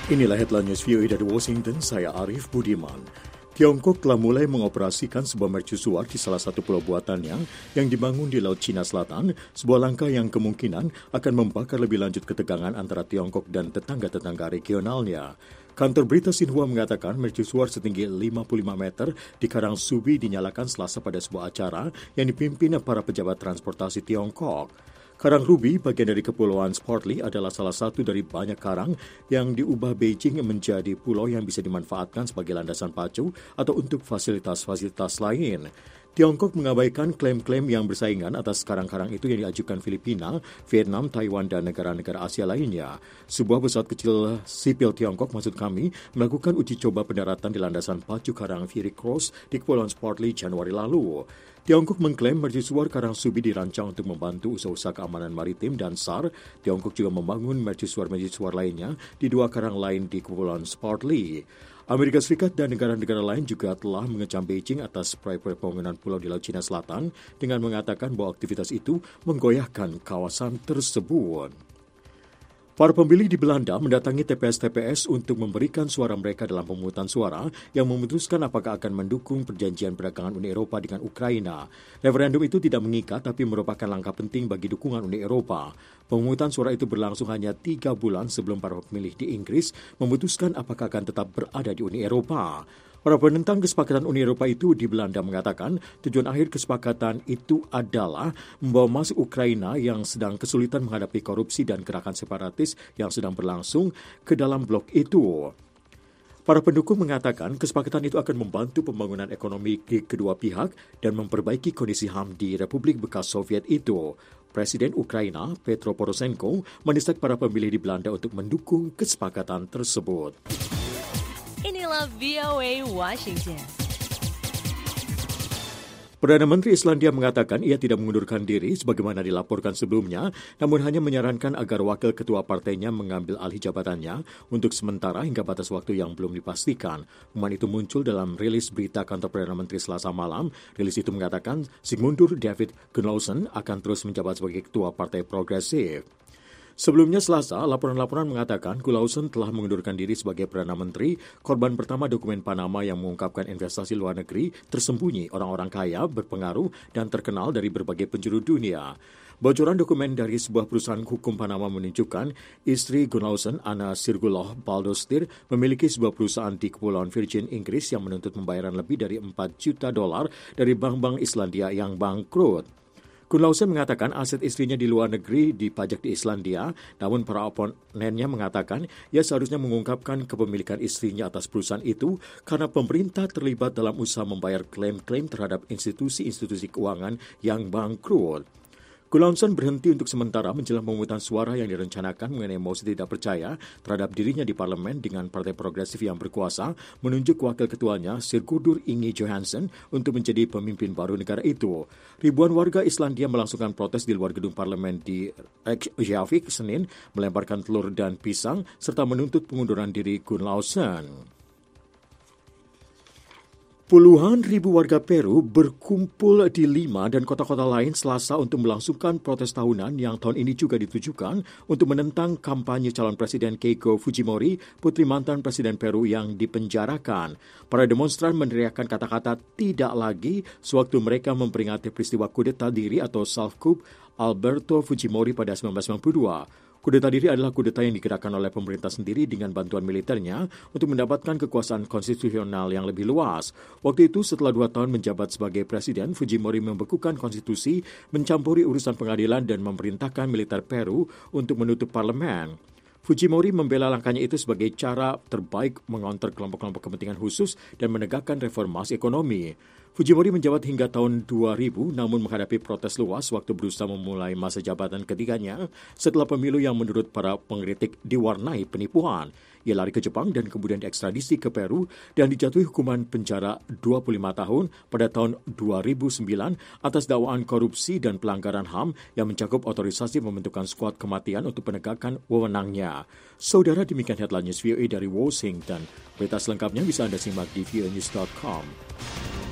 Inilah headline news VOA dari Washington, saya Arif Budiman. Tiongkok telah mulai mengoperasikan sebuah mercusuar di salah satu pulau buatannya yang dibangun di Laut Cina Selatan, sebuah langkah yang kemungkinan akan membakar lebih lanjut ketegangan antara Tiongkok dan tetangga-tetangga regionalnya. Kantor berita Xinhua mengatakan mercusuar setinggi 55 meter di Karang Subi dinyalakan Selasa pada sebuah acara yang dipimpin para pejabat transportasi Tiongkok. Karang Ruby, bagian dari Kepulauan Spratly, adalah salah satu dari banyak karang yang diubah Beijing menjadi pulau yang bisa dimanfaatkan sebagai landasan pacu atau untuk fasilitas-fasilitas lain. Tiongkok mengabaikan klaim-klaim yang bersaingan atas karang-karang itu yang diajukan Filipina, Vietnam, Taiwan, dan negara-negara Asia lainnya. Sebuah pesawat kecil sipil Tiongkok, maksud kami, melakukan uji coba pendaratan di landasan pacu karang Fury Cross di Kepulauan Spratly Januari lalu. Tiongkok mengklaim mercusuar Karang Subi dirancang untuk membantu usaha-usaha keamanan maritim dan SAR. Tiongkok juga membangun mercusuar-mercusuar lainnya di dua karang lain di Kepulauan Spratly. Amerika Serikat dan negara-negara lain juga telah mengecam Beijing atas proyek pembangunan pulau di Laut Cina Selatan dengan mengatakan bahwa aktivitas itu menggoyahkan kawasan tersebut. Para pemilih di Belanda mendatangi TPS-TPS untuk memberikan suara mereka dalam pemungutan suara yang memutuskan apakah akan mendukung perjanjian perdagangan Uni Eropa dengan Ukraina. Referendum itu tidak mengikat tapi merupakan langkah penting bagi dukungan Uni Eropa. Pemungutan suara itu berlangsung hanya 3 bulan sebelum para pemilih di Inggris memutuskan apakah akan tetap berada di Uni Eropa. Para penentang kesepakatan Uni Eropa itu di Belanda mengatakan tujuan akhir kesepakatan itu adalah membawa masuk Ukraina yang sedang kesulitan menghadapi korupsi dan gerakan separatis yang sedang berlangsung ke dalam blok itu. Para pendukung mengatakan kesepakatan itu akan membantu pembangunan ekonomi di kedua pihak dan memperbaiki kondisi HAM di Republik bekas Soviet itu. Presiden Ukraina, Petro Poroshenko, mendesak para pemilih di Belanda untuk mendukung kesepakatan tersebut. Inilah VOA Washington. Perdana Menteri Islandia mengatakan ia tidak mengundurkan diri sebagaimana dilaporkan sebelumnya, namun hanya menyarankan agar wakil ketua partainya mengambil alih jabatannya untuk sementara hingga batas waktu yang belum dipastikan. Pengumuman itu muncul dalam rilis berita kantor Perdana Menteri Selasa malam. Rilis itu mengatakan Sigmundur David Gunnlaugsson akan terus menjabat sebagai ketua Partai Progresif. Sebelumnya Selasa, laporan-laporan mengatakan Gunnlaugsson telah mengundurkan diri sebagai Perdana Menteri, korban pertama dokumen Panama yang mengungkapkan investasi luar negeri tersembunyi orang-orang kaya, berpengaruh, dan terkenal dari berbagai penjuru dunia. Bocoran dokumen dari sebuah perusahaan hukum Panama menunjukkan istri Gunnlaugsson, Anna Sirguloh Baldostir, memiliki sebuah perusahaan di Kepulauan Virgin, Inggris yang menuntut pembayaran lebih dari $4 juta dari bank-bank Islandia yang bangkrut. Gunnlaugsson mengatakan aset istrinya di luar negeri dipajak di Islandia, namun para oponennya mengatakan ia seharusnya mengungkapkan kepemilikan istrinya atas perusahaan itu karena pemerintah terlibat dalam usaha membayar klaim-klaim terhadap institusi-institusi keuangan yang bangkrut. Gunnlaugsson berhenti untuk sementara menjelang pemungutan suara yang direncanakan mengenai mosi tidak percaya terhadap dirinya di parlemen dengan Partai Progresif yang berkuasa menunjuk wakil ketuanya Sigurdur Ingi Johannesson untuk menjadi pemimpin baru negara itu. Ribuan warga Islandia melangsungkan protes di luar gedung parlemen di Reykjavik Senin, melemparkan telur dan pisang serta menuntut pengunduran diri Gunnlaugsson. Puluhan ribu warga Peru berkumpul di Lima dan kota-kota lain Selasa untuk melangsungkan protes tahunan yang tahun ini juga ditujukan untuk menentang kampanye calon Presiden Keiko Fujimori, putri mantan Presiden Peru yang dipenjarakan. Para demonstran meneriakkan kata-kata tidak lagi sewaktu mereka memperingati peristiwa kudeta diri atau self-coup Alberto Fujimori pada 1992. Kudeta diri adalah kudeta yang digerakkan oleh pemerintah sendiri dengan bantuan militernya untuk mendapatkan kekuasaan konstitusional yang lebih luas. Waktu itu, setelah 2 tahun menjabat sebagai presiden, Fujimori membekukan konstitusi, mencampuri urusan pengadilan dan memerintahkan militer Peru untuk menutup parlemen. Fujimori membela langkahnya itu sebagai cara terbaik mengonter kelompok-kelompok kepentingan khusus dan menegakkan reformasi ekonomi. Fujimori menjabat hingga tahun 2000 namun menghadapi protes luas waktu berusaha memulai masa jabatan ketiganya setelah pemilu yang menurut para pengkritik diwarnai penipuan. Ia lari ke Jepang dan kemudian diekstradisi ke Peru dan dijatuhi hukuman penjara 25 tahun pada tahun 2009 atas dakwaan korupsi dan pelanggaran HAM yang mencakup otorisasi pembentukan skuad kematian untuk penegakan wewenangnya. Saudara, demikian headline news VOA dari Washington. Berita selengkapnya bisa Anda simak di voanews.com.